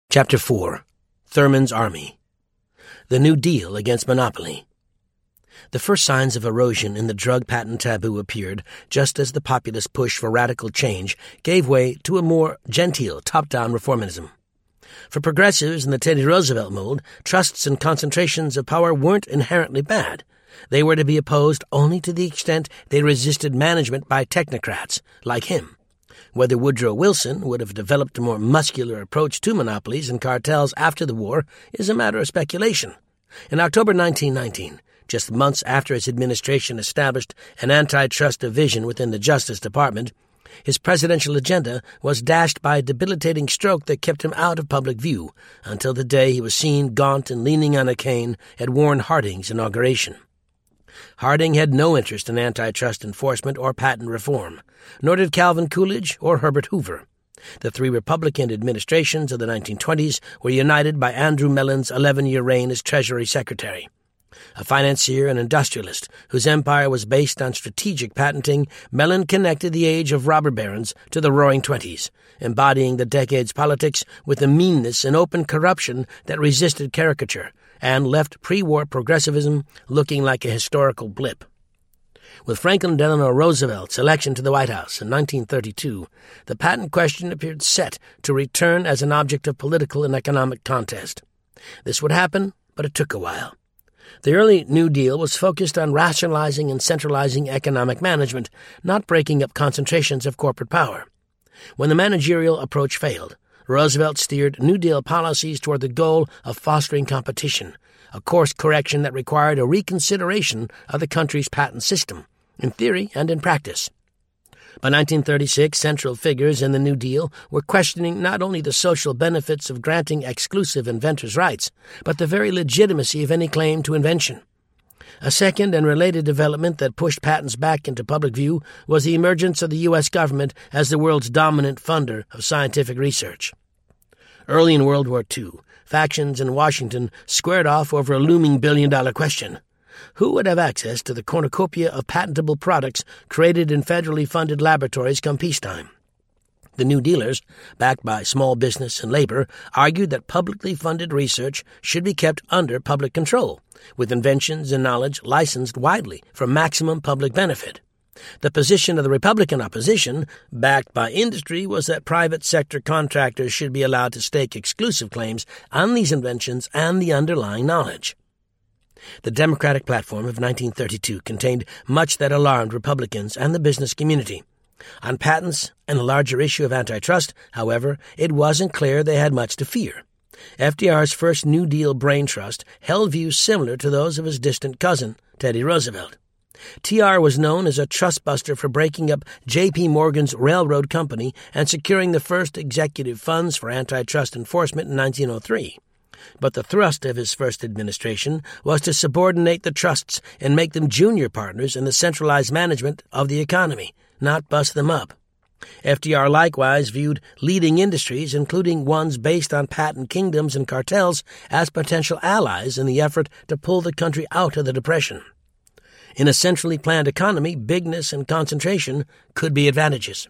Chapter 4. Thurman's Army. The New Deal Against Monopoly. The first signs of erosion in the drug patent taboo appeared just as the populist push for radical change gave way to a more genteel top-down reformism. For progressives in the Teddy Roosevelt mold, trusts and concentrations of power weren't inherently bad. They were to be opposed only to the extent they resisted management by technocrats, like him. Whether Woodrow Wilson would have developed a more muscular approach to monopolies and cartels after the war is a matter of speculation. In October 1919, just months after his administration established an antitrust division within the Justice Department, his presidential agenda was dashed by a debilitating stroke that kept him out of public view until the day he was seen gaunt and leaning on a cane at Warren Harding's inauguration. Harding had no interest in antitrust enforcement or patent reform, nor did Calvin Coolidge or Herbert Hoover. The three Republican administrations of the 1920s were united by Andrew Mellon's 11-year reign as Treasury Secretary. A financier and industrialist whose empire was based on strategic patenting, Mellon connected the age of robber barons to the Roaring Twenties, embodying the decade's politics with a meanness and open corruption that resisted caricature and left pre-war progressivism looking like a historical blip. With Franklin Delano Roosevelt's election to the White House in 1932, the patent question appeared set to return as an object of political and economic contest. This would happen, but it took a while. The early New Deal was focused on rationalizing and centralizing economic management, not breaking up concentrations of corporate power. When the managerial approach failed, Roosevelt steered New Deal policies toward the goal of fostering competition, a course correction that required a reconsideration of the country's patent system, in theory and in practice. By 1936, central figures in the New Deal were questioning not only the social benefits of granting exclusive inventors' rights, but the very legitimacy of any claim to invention. A second and related development that pushed patents back into public view was the emergence of the U.S. government as the world's dominant funder of scientific research. Early in World War II, factions in Washington squared off over a looming billion-dollar question. Who would have access to the cornucopia of patentable products created in federally funded laboratories come peacetime? The New Dealers, backed by small business and labor, argued that publicly funded research should be kept under public control, with inventions and knowledge licensed widely for maximum public benefit. The position of the Republican opposition, backed by industry, was that private sector contractors should be allowed to stake exclusive claims on these inventions and the underlying knowledge. The Democratic platform of 1932 contained much that alarmed Republicans and the business community. On patents and the larger issue of antitrust, however, it wasn't clear they had much to fear. FDR's first New Deal brain trust held views similar to those of his distant cousin, Teddy Roosevelt. TR was known as a trustbuster for breaking up J.P. Morgan's railroad company and securing the first executive funds for antitrust enforcement in 1903. But the thrust of his first administration was to subordinate the trusts and make them junior partners in the centralized management of the economy, not bust them up. FDR likewise viewed leading industries, including ones based on patent kingdoms and cartels, as potential allies in the effort to pull the country out of the Depression. In a centrally planned economy, bigness and concentration could be advantages.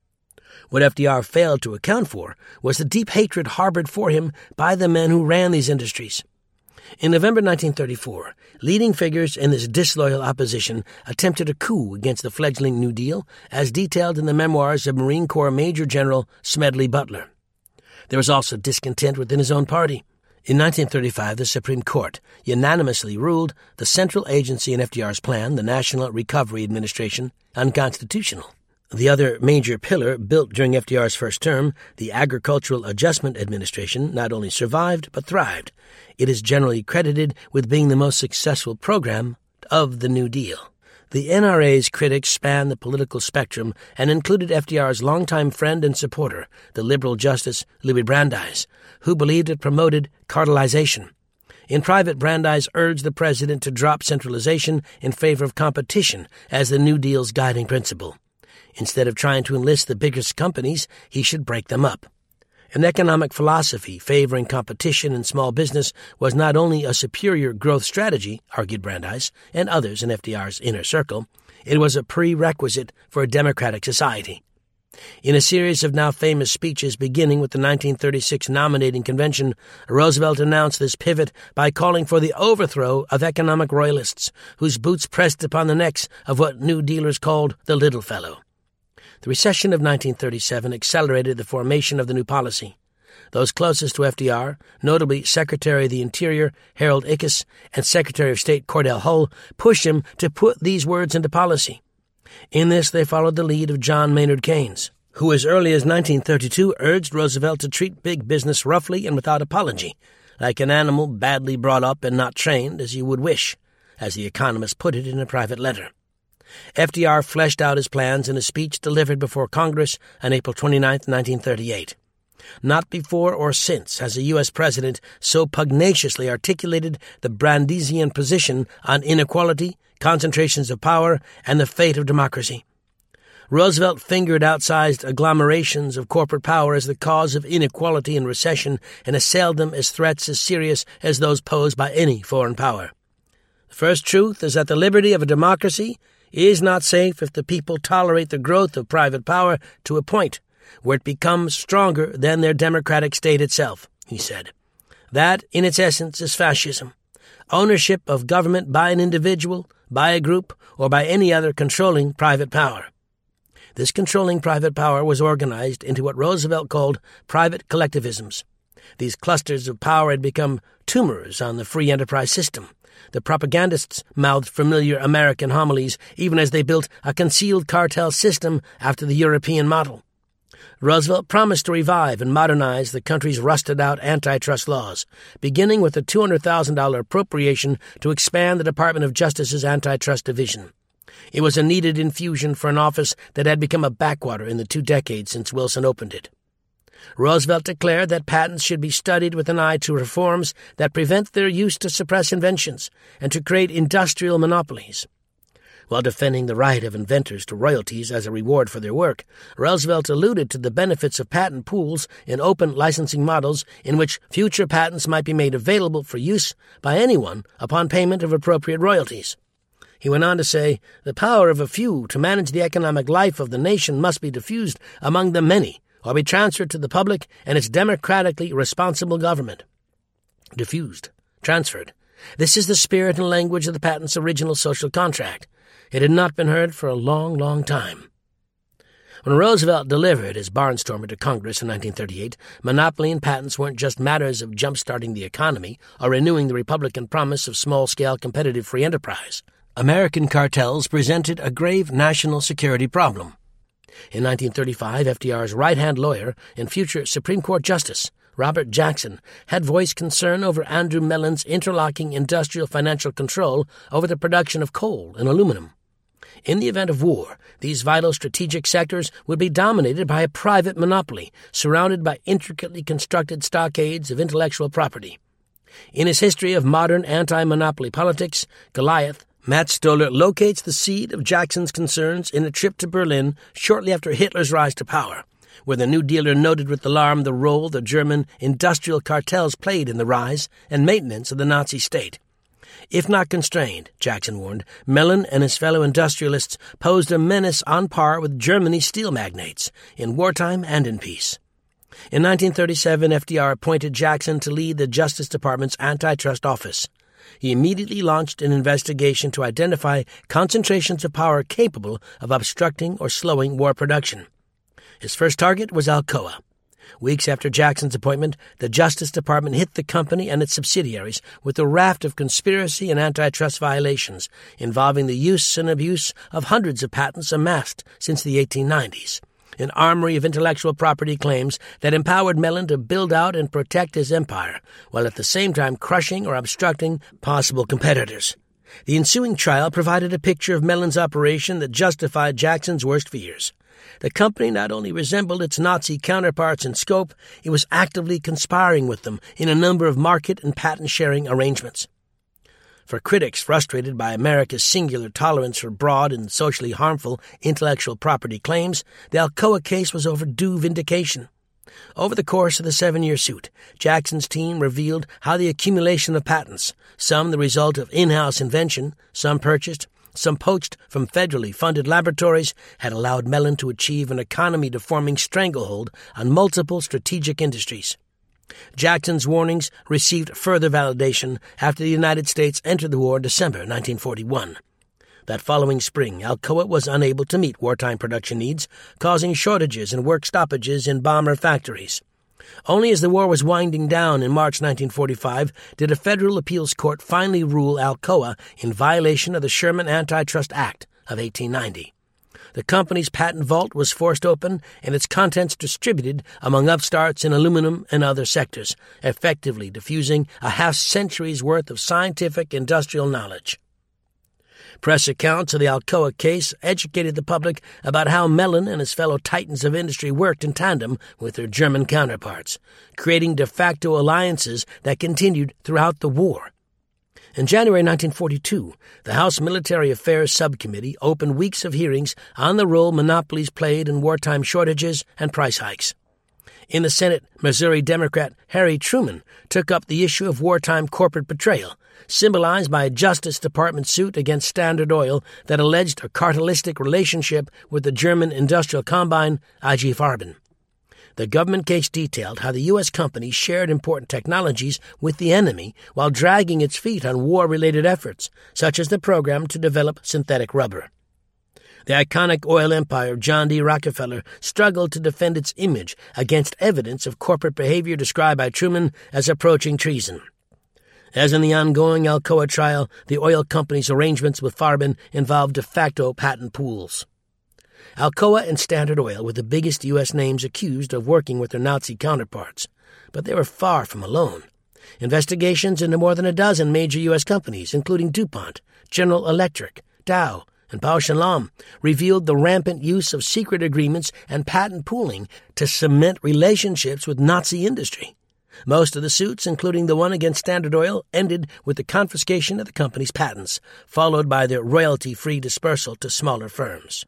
What FDR failed to account for was the deep hatred harbored for him by the men who ran these industries. In November 1934, leading figures in this disloyal opposition attempted a coup against the fledgling New Deal, as detailed in the memoirs of Marine Corps Major General Smedley Butler. There was also discontent within his own party. In 1935, the Supreme Court unanimously ruled the central agency in FDR's plan, the National Recovery Administration, unconstitutional. The other major pillar built during FDR's first term, the Agricultural Adjustment Administration, not only survived but thrived. It is generally credited with being the most successful program of the New Deal. The NRA's critics spanned the political spectrum and included FDR's longtime friend and supporter, the liberal Justice Louis Brandeis, who believed it promoted cartelization. In private, Brandeis urged the president to drop centralization in favor of competition as the New Deal's guiding principle. Instead of trying to enlist the biggest companies, he should break them up. An economic philosophy favoring competition in small business was not only a superior growth strategy, argued Brandeis and others in FDR's inner circle, it was a prerequisite for a democratic society. In a series of now famous speeches beginning with the 1936 nominating convention, Roosevelt announced this pivot by calling for the overthrow of economic royalists, whose boots pressed upon the necks of what New Dealers called the little fellow. The recession of 1937 accelerated the formation of the new policy. Those closest to FDR, notably Secretary of the Interior Harold Ickes and Secretary of State Cordell Hull, pushed him to put these words into policy. In this, they followed the lead of John Maynard Keynes, who as early as 1932 urged Roosevelt to treat big business roughly and without apology, like an animal badly brought up and not trained as you would wish, as the Economist put it in a private letter. FDR fleshed out his plans in a speech delivered before Congress on April 29, 1938. Not before or since has a U.S. president so pugnaciously articulated the Brandeisian position on inequality, concentrations of power, and the fate of democracy. Roosevelt fingered outsized agglomerations of corporate power as the cause of inequality and recession and assailed them as threats as serious as those posed by any foreign power. The first truth is that the liberty of a democracy is not safe if the people tolerate the growth of private power to a point where it becomes stronger than their democratic state itself, he said. That, in its essence, is fascism. Ownership of government by an individual, by a group, or by any other controlling private power. This controlling private power was organized into what Roosevelt called private collectivisms. These clusters of power had become tumors on the free enterprise system. The propagandists mouthed familiar American homilies even as they built a concealed cartel system after the European model. Roosevelt promised to revive and modernize the country's rusted-out antitrust laws, beginning with a $200,000 appropriation to expand the Department of Justice's antitrust division. It was a needed infusion for an office that had become a backwater in the 2 decades since Wilson opened it. Roosevelt declared that patents should be studied with an eye to reforms that prevent their use to suppress inventions and to create industrial monopolies. While defending the right of inventors to royalties as a reward for their work, Roosevelt alluded to the benefits of patent pools in open licensing models in which future patents might be made available for use by anyone upon payment of appropriate royalties. He went on to say, "The power of a few to manage the economic life of the nation must be diffused among the many, or be transferred to the public and its democratically responsible government." Diffused, transferred. This is the spirit and language of the patent's original social contract. It had not been heard for a long, long time. When Roosevelt delivered his barnstormer to Congress in 1938, monopoly and patents weren't just matters of jump-starting the economy or renewing the Republican promise of small-scale competitive free enterprise. American cartels presented a grave national security problem. In 1935, FDR's right-hand lawyer and future Supreme Court Justice, Robert Jackson, had voiced concern over Andrew Mellon's interlocking industrial financial control over the production of coal and aluminum. In the event of war, these vital strategic sectors would be dominated by a private monopoly, surrounded by intricately constructed stockades of intellectual property. In his history of modern anti-monopoly politics, Goliath, Matt Stoller locates the seed of Jackson's concerns in a trip to Berlin shortly after Hitler's rise to power, where the New Dealer noted with alarm the role the German industrial cartels played in the rise and maintenance of the Nazi state. If not constrained, Jackson warned, Mellon and his fellow industrialists posed a menace on par with Germany's steel magnates, in wartime and in peace. In 1937, FDR appointed Jackson to lead the Justice Department's antitrust office. He immediately launched an investigation to identify concentrations of power capable of obstructing or slowing war production. His first target was Alcoa. Weeks after Jackson's appointment, the Justice Department hit the company and its subsidiaries with a raft of conspiracy and antitrust violations involving the use and abuse of hundreds of patents amassed since the 1890s, an armory of intellectual property claims that empowered Mellon to build out and protect his empire, while at the same time crushing or obstructing possible competitors. The ensuing trial provided a picture of Mellon's operation that justified Jackson's worst fears. The company not only resembled its Nazi counterparts in scope, it was actively conspiring with them in a number of market and patent-sharing arrangements. For critics frustrated by America's singular tolerance for broad and socially harmful intellectual property claims, the Alcoa case was overdue vindication. Over the course of the 7-year suit, Jackson's team revealed how the accumulation of patents, some the result of in-house invention, some purchased, some poached from federally funded laboratories, had allowed Mellon to achieve an economy-deforming stranglehold on multiple strategic industries. Jackson's warnings received further validation after the United States entered the war in December 1941. That following spring, Alcoa was unable to meet wartime production needs, causing shortages and work stoppages in bomber factories. Only as the war was winding down in March 1945 did a federal appeals court finally rule Alcoa in violation of the Sherman Antitrust Act of 1890. The company's patent vault was forced open and its contents distributed among upstarts in aluminum and other sectors, effectively diffusing a half-century's worth of scientific industrial knowledge. Press accounts of the Alcoa case educated the public about how Mellon and his fellow titans of industry worked in tandem with their German counterparts, creating de facto alliances that continued throughout the war. In January 1942, the House Military Affairs Subcommittee opened weeks of hearings on the role monopolies played in wartime shortages and price hikes. In the Senate, Missouri Democrat Harry Truman took up the issue of wartime corporate betrayal, symbolized by a Justice Department suit against Standard Oil that alleged a cartelistic relationship with the German industrial combine IG Farben. The government case detailed how the U.S. company shared important technologies with the enemy while dragging its feet on war-related efforts, such as the program to develop synthetic rubber. The iconic oil empire of John D. Rockefeller struggled to defend its image against evidence of corporate behavior described by Truman as approaching treason. As in the ongoing Alcoa trial, the oil company's arrangements with Farben involved de facto patent pools. Alcoa and Standard Oil were the biggest U.S. names accused of working with their Nazi counterparts, but they were far from alone. Investigations into more than a dozen major U.S. companies, including DuPont, General Electric, Dow, and Bausch & Lomb, revealed the rampant use of secret agreements and patent pooling to cement relationships with Nazi industry. Most of the suits, including the one against Standard Oil, ended with the confiscation of the company's patents, followed by their royalty-free dispersal to smaller firms.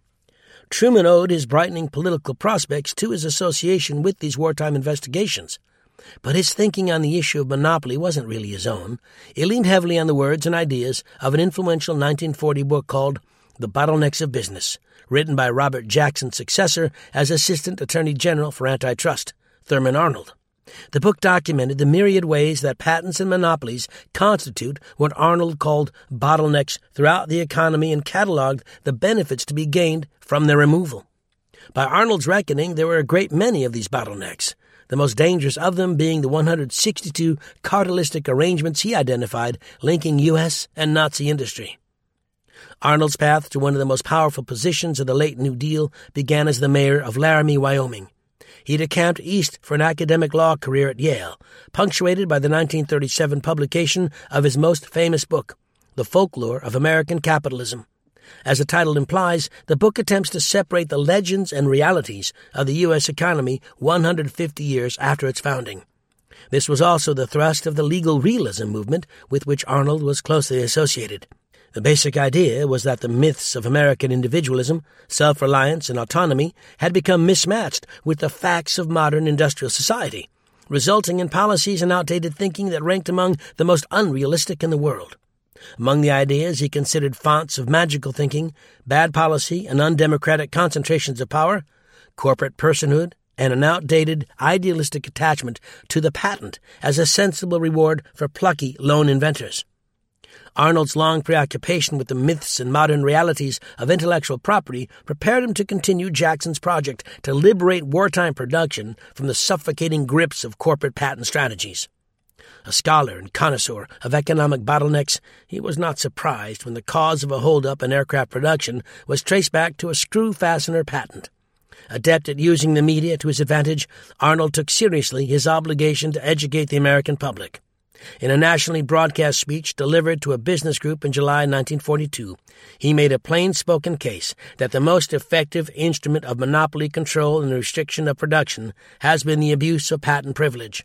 Truman owed his brightening political prospects to his association with these wartime investigations. But his thinking on the issue of monopoly wasn't really his own. It leaned heavily on the words and ideas of an influential 1940 book called The Bottlenecks of Business, written by Robert Jackson's successor as Assistant Attorney General for Antitrust, Thurman Arnold. The book documented the myriad ways that patents and monopolies constitute what Arnold called bottlenecks throughout the economy and cataloged the benefits to be gained from their removal. By Arnold's reckoning, there were a great many of these bottlenecks, the most dangerous of them being the 162 cartelistic arrangements he identified linking U.S. and Nazi industry. Arnold's path to one of the most powerful positions of the late New Deal began as the mayor of Laramie, Wyoming. He decamped east for an academic law career at Yale, punctuated by the 1937 publication of his most famous book, The Folklore of American Capitalism. As the title implies, the book attempts to separate the legends and realities of the U.S. economy 150 years after its founding. This was also the thrust of the legal realism movement with which Arnold was closely associated. The basic idea was that the myths of American individualism, self-reliance, and autonomy had become mismatched with the facts of modern industrial society, resulting in policies and outdated thinking that ranked among the most unrealistic in the world. Among the ideas he considered fonts of magical thinking, bad policy, and undemocratic concentrations of power, corporate personhood, and an outdated, idealistic attachment to the patent as a sensible reward for plucky lone inventors. Arnold's long preoccupation with the myths and modern realities of intellectual property prepared him to continue Jackson's project to liberate wartime production from the suffocating grips of corporate patent strategies. A scholar and connoisseur of economic bottlenecks, he was not surprised when the cause of a holdup in aircraft production was traced back to a screw fastener patent. Adept at using the media to his advantage, Arnold took seriously his obligation to educate the American public. In a nationally broadcast speech delivered to a business group in July 1942, he made a plain-spoken case that the most effective instrument of monopoly control and restriction of production has been the abuse of patent privilege.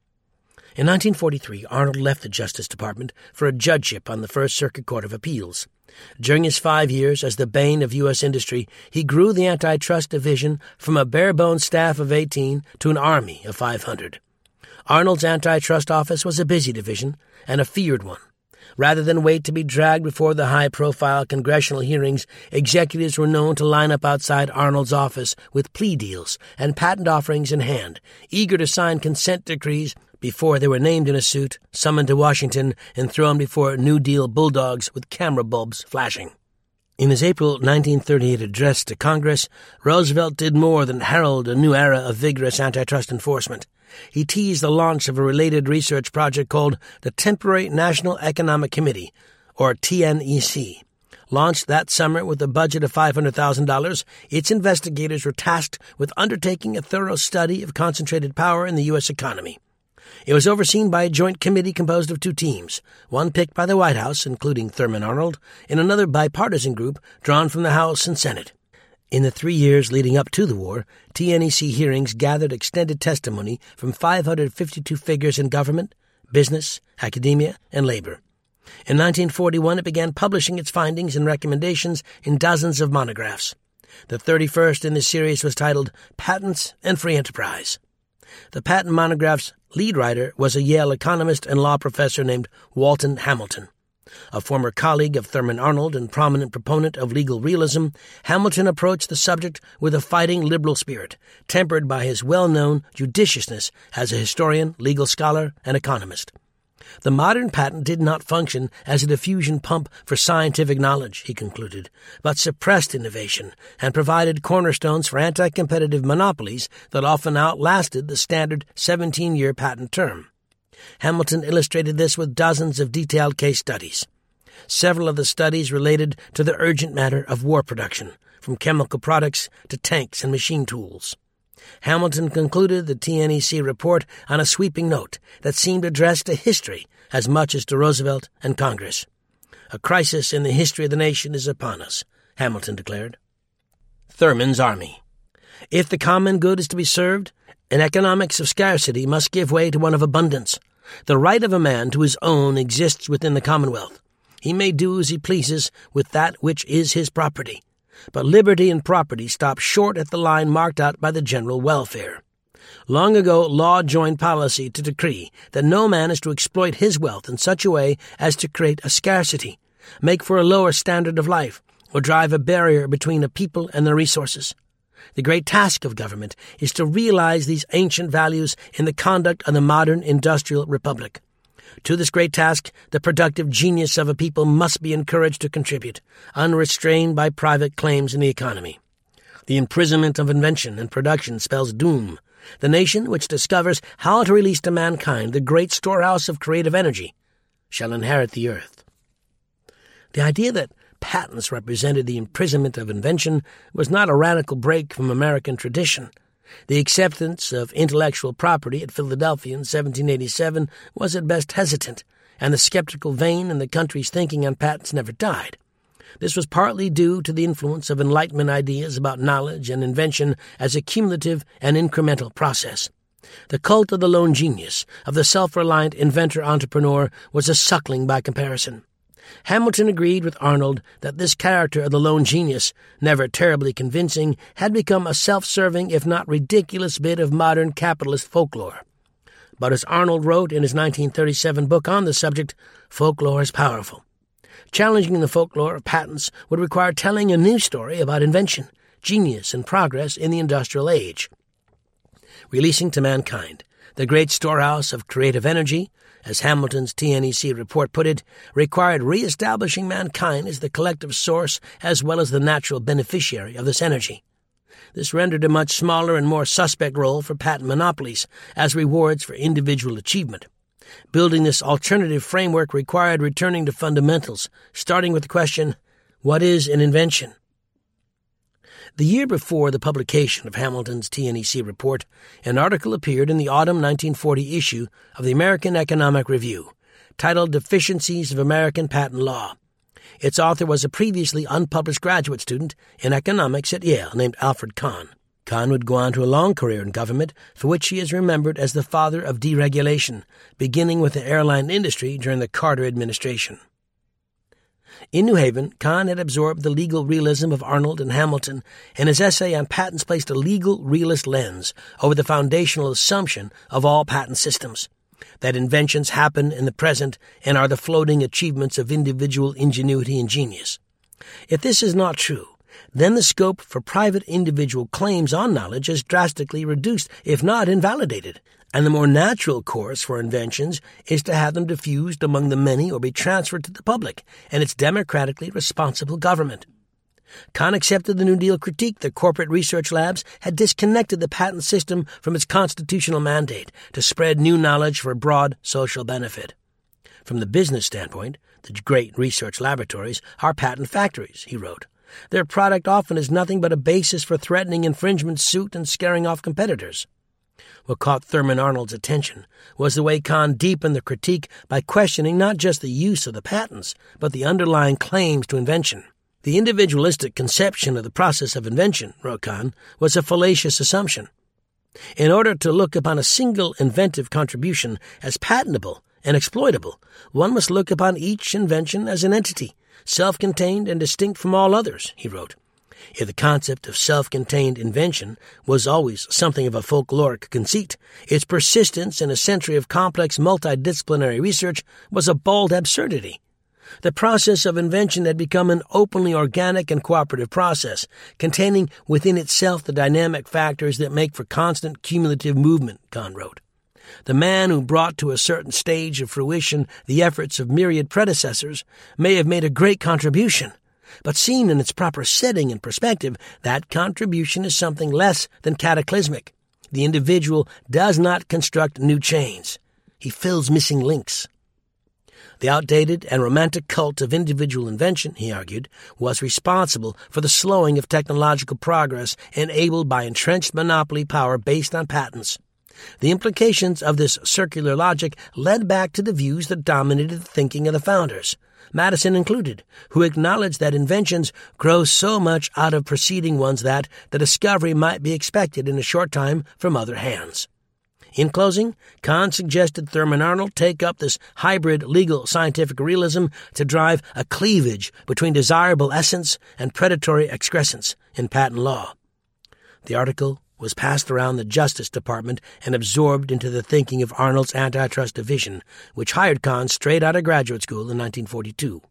In 1943, Arnold left the Justice Department for a judgeship on the First Circuit Court of Appeals. During his 5 years as the bane of U.S. industry, he grew the Antitrust Division from a bare-bones staff of 18 to an army of 500. Arnold's antitrust office was a busy division and a feared one. Rather than wait to be dragged before the high-profile congressional hearings, executives were known to line up outside Arnold's office with plea deals and patent offerings in hand, eager to sign consent decrees before they were named in a suit, summoned to Washington, and thrown before New Deal bulldogs with camera bulbs flashing. In his April 1938 address to Congress, Roosevelt did more than herald a new era of vigorous antitrust enforcement. He teased the launch of a related research project called the Temporary National Economic Committee, or TNEC. Launched that summer with a budget of $500,000, its investigators were tasked with undertaking a thorough study of concentrated power in the U.S. economy. It was overseen by a joint committee composed of two teams, one picked by the White House, including Thurman Arnold, and another bipartisan group drawn from the House and Senate. In the 3 years leading up to the war, TNEC hearings gathered extended testimony from 552 figures in government, business, academia, and labor. In 1941, it began publishing its findings and recommendations in dozens of monographs. The 31st in the series was titled Patents and Free Enterprise. The patent monograph's lead writer was a Yale economist and law professor named Walton Hamilton. A former colleague of Thurman Arnold and prominent proponent of legal realism, Hamilton approached the subject with a fighting liberal spirit, tempered by his well-known judiciousness as a historian, legal scholar, and economist. The modern patent did not function as a diffusion pump for scientific knowledge, he concluded, but suppressed innovation and provided cornerstones for anti-competitive monopolies that often outlasted the standard 17-year patent term. Hamilton illustrated this with dozens of detailed case studies. Several of the studies related to the urgent matter of war production, from chemical products to tanks and machine tools. Hamilton concluded the TNEC report on a sweeping note that seemed addressed to history as much as to Roosevelt and Congress. A crisis in the history of the nation is upon us, Hamilton declared. Thurman's Army. If the common good is to be served, an economics of scarcity must give way to one of abundance. The right of a man to his own exists within the Commonwealth. He may do as he pleases with that which is his property. But liberty and property stop short at the line marked out by the general welfare. Long ago, law joined policy to decree that no man is to exploit his wealth in such a way as to create a scarcity, make for a lower standard of life, or drive a barrier between a people and their resources. The great task of government is to realize these ancient values in the conduct of the modern industrial republic. To this great task, the productive genius of a people must be encouraged to contribute, unrestrained by private claims in the economy. The imprisonment of invention and production spells doom. The nation which discovers how to release to mankind the great storehouse of creative energy shall inherit the earth. The idea that patents represented the imprisonment of invention was not a radical break from American tradition. The acceptance of intellectual property at Philadelphia in 1787 was at best hesitant, and the skeptical vein in the country's thinking on patents never died. This was partly due to the influence of Enlightenment ideas about knowledge and invention as a cumulative and incremental process. The cult of the lone genius, of the self-reliant inventor-entrepreneur, was a suckling by comparison. Hamilton agreed with Arnold that this character of the lone genius, never terribly convincing, had become a self-serving, if not ridiculous, bit of modern capitalist folklore. But as Arnold wrote in his 1937 book on the subject, folklore is powerful. Challenging the folklore of patents would require telling a new story about invention, genius, and progress in the industrial age. Releasing to mankind the great storehouse of creative energy, as Hamilton's TNEC report put it, required re-establishing mankind as the collective source as well as the natural beneficiary of this energy. This rendered a much smaller and more suspect role for patent monopolies as rewards for individual achievement. Building this alternative framework required returning to fundamentals, starting with the question, what is an invention? The year before the publication of Hamilton's TNEC report, an article appeared in the autumn 1940 issue of the American Economic Review, titled Deficiencies of American Patent Law. Its author was a previously unpublished graduate student in economics at Yale named Alfred Kahn. Kahn would go on to a long career in government, for which he is remembered as the father of deregulation, beginning with the airline industry during the Carter administration. In New Haven, Kahn had absorbed the legal realism of Arnold and Hamilton, and his essay on patents placed a legal realist lens over the foundational assumption of all patent systems. that inventions happen in the present and are the floating achievements of individual ingenuity and genius. If this is not true, then the scope for private individual claims on knowledge is drastically reduced, if not invalidated, and the more natural course for inventions is to have them diffused among the many or be transferred to the public and its democratically responsible government. Kahn accepted the New Deal critique that corporate research labs had disconnected the patent system from its constitutional mandate to spread new knowledge for broad social benefit. From the business standpoint, the great research laboratories are patent factories, he wrote. Their product often is nothing but a basis for threatening infringement suit and scaring off competitors. What caught Thurman Arnold's attention was the way Kahn deepened the critique by questioning not just the use of the patents, but the underlying claims to invention. The individualistic conception of the process of invention, wrote Kahn, was a fallacious assumption. In order to look upon a single inventive contribution as patentable and exploitable, one must look upon each invention as an entity, self-contained and distinct from all others, he wrote. If the concept of self-contained invention was always something of a folkloric conceit, its persistence in a century of complex multidisciplinary research was a bald absurdity. The process of invention had become an openly organic and cooperative process, containing within itself the dynamic factors that make for constant cumulative movement, Kahn wrote. The man who brought to a certain stage of fruition the efforts of myriad predecessors may have made a great contribution, but seen in its proper setting and perspective, that contribution is something less than cataclysmic. The individual does not construct new chains. He fills missing links. The outdated and romantic cult of individual invention, he argued, was responsible for the slowing of technological progress enabled by entrenched monopoly power based on patents. The implications of this circular logic led back to the views that dominated the thinking of the founders, Madison included, who acknowledged that inventions grow so much out of preceding ones that the discovery might be expected in a short time from other hands. In closing, Kahn suggested Thurman Arnold take up this hybrid legal scientific realism to drive a cleavage between desirable essence and predatory excrescence in patent law. The article was passed around the Justice Department and absorbed into the thinking of Arnold's Antitrust Division, which hired Kahn straight out of graduate school in 1942.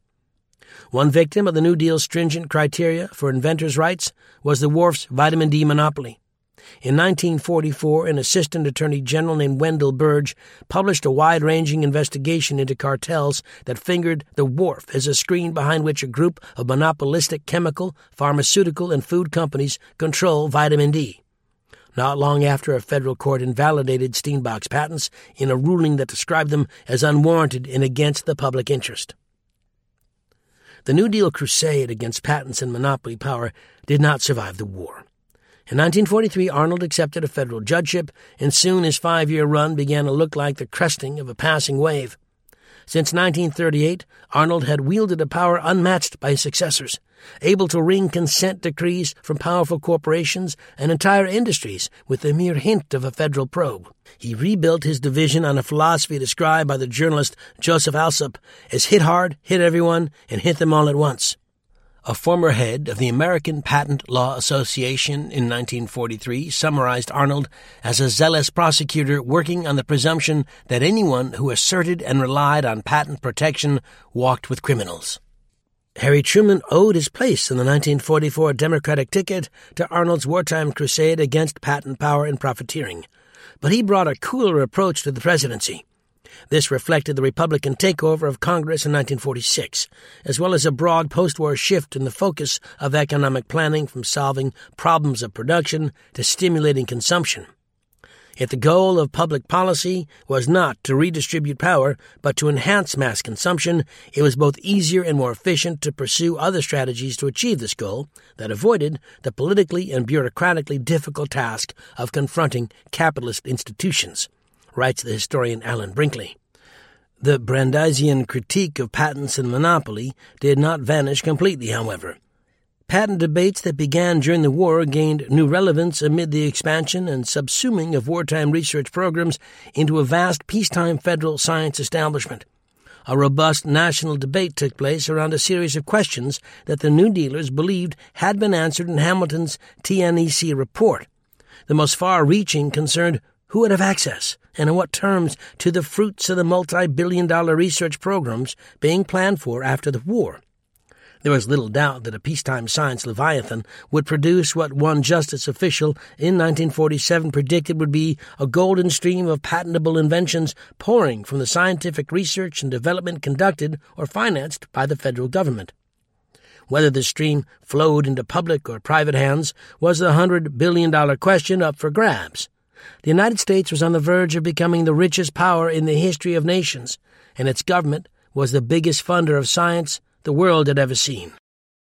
One victim of the New Deal's stringent criteria for inventors' rights was the Wharf's vitamin D monopoly. In 1944, an assistant attorney general named Wendell Burge published a wide-ranging investigation into cartels that fingered the Wharf as a screen behind which a group of monopolistic chemical, pharmaceutical, and food companies control vitamin D. Not long after, a federal court invalidated Steenbach's patents in a ruling that described them as unwarranted and against the public interest. The New Deal crusade against patents and monopoly power did not survive the war. In 1943, Arnold accepted a federal judgeship, and soon his 5-year run began to look like the cresting of a passing wave. Since 1938, Arnold had wielded a power unmatched by his successors, able to wring consent decrees from powerful corporations and entire industries with the mere hint of a federal probe. He rebuilt his division on a philosophy described by the journalist Joseph Alsop as hit hard, hit everyone, and hit them all at once. A former head of the American Patent Law Association in 1943 summarized Arnold as a zealous prosecutor working on the presumption that anyone who asserted and relied on patent protection walked with criminals. Harry Truman owed his place in the 1944 Democratic ticket to Arnold's wartime crusade against patent power and profiteering, but he brought a cooler approach to the presidency. This reflected the Republican takeover of Congress in 1946, as well as a broad post-war shift in the focus of economic planning from solving problems of production to stimulating consumption. If the goal of public policy was not to redistribute power, but to enhance mass consumption, it was both easier and more efficient to pursue other strategies to achieve this goal that avoided the politically and bureaucratically difficult task of confronting capitalist institutions, writes the historian Alan Brinkley. The Brandeisian critique of patents and monopoly did not vanish completely, however. Patent debates that began during the war gained new relevance amid the expansion and subsuming of wartime research programs into a vast peacetime federal science establishment. A robust national debate took place around a series of questions that the New Dealers believed had been answered in Hamilton's TNEC report. The most far-reaching concerned who would have access and in what terms to the fruits of the multi-billion-dollar research programs being planned for after the war. There was little doubt that a peacetime science leviathan would produce what one justice official in 1947 predicted would be a golden stream of patentable inventions pouring from the scientific research and development conducted or financed by the federal government. Whether the stream flowed into public or private hands was the $100 billion question up for grabs. The United States was on the verge of becoming the richest power in the history of nations, and its government was the biggest funder of science the world had ever seen.